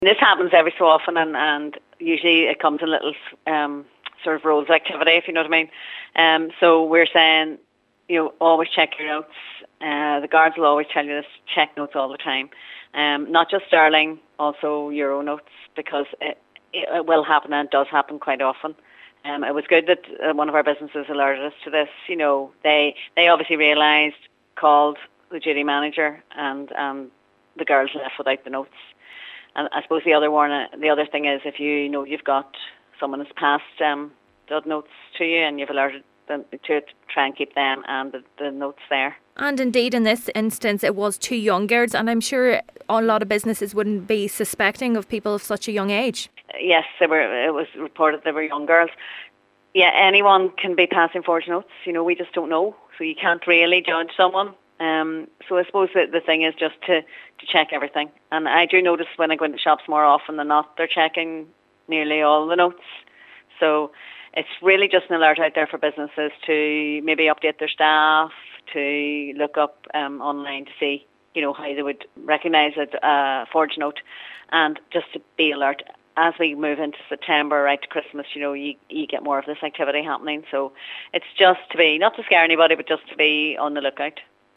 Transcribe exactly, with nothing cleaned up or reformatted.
This happens every so often, and, and usually it comes in little um, sort of roles of activity, if you know what I mean. Um, so we're saying, you know, always check your notes. Uh, the guards will always tell you this, check notes all the time. Um, not just Sterling, also Euro notes, because it, it will happen, and it does happen quite often. Um, it was good that uh, one of our businesses alerted us to this. You know, they they obviously realised, called the duty manager, and um, the girls left without the notes. And I suppose the other one, the other thing is, if you know you've got someone who's passed um, the notes to you, and you've alerted them to it, try and keep them and the, the notes there. And indeed, in this instance, it was two young girls, and I'm sure a lot of businesses wouldn't be suspecting of people of such a young age. Yes, they were. It was reported they were young girls. Yeah, anyone can be passing forged notes. You know, we just don't know, so you can't really judge someone. Um, so I suppose that the thing is just to, to check everything. And I do notice when I go into shops more often than not, they're checking nearly all the notes. So it's really just an alert out there for businesses to maybe update their staff, to look up um, online to see, you know, how they would recognise a uh, forged note, and just to be alert. As we move into September, right to Christmas, you know, you, you get more of this activity happening. So it's just to be, not to scare anybody, but just to be on the lookout.